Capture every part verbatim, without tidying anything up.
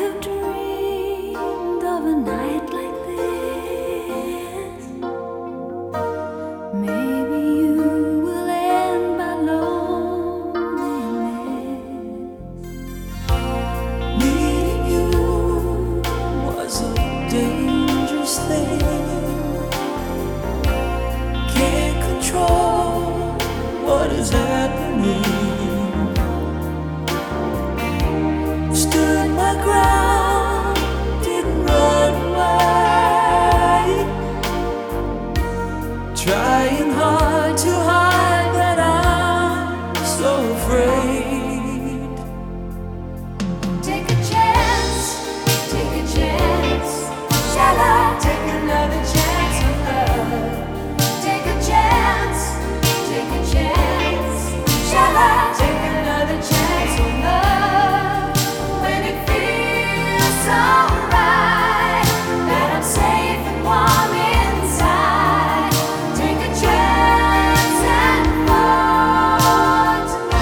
have dreamed of a night like this. Maybe you will end my loneliness. Meeting you was a dangerous thing. Can't control what is happening. Stood my ground, didn't run away, trying hard to hide that I'm so afraid. Take a chance, take a chance. Shall I take another chance on love? Take a chance, take a chance. Shall I take another chance on love? When it feels so right that I'm safe and warm inside. Take a chance and fall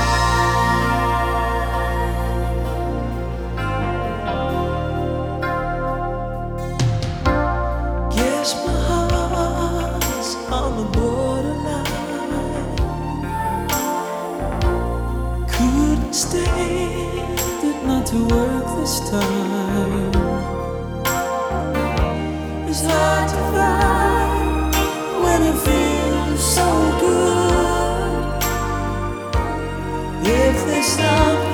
tonight. Guess my heart's on the borderline. Couldn't stand it not to work this time. It's hard to find when it feels so good. If there's something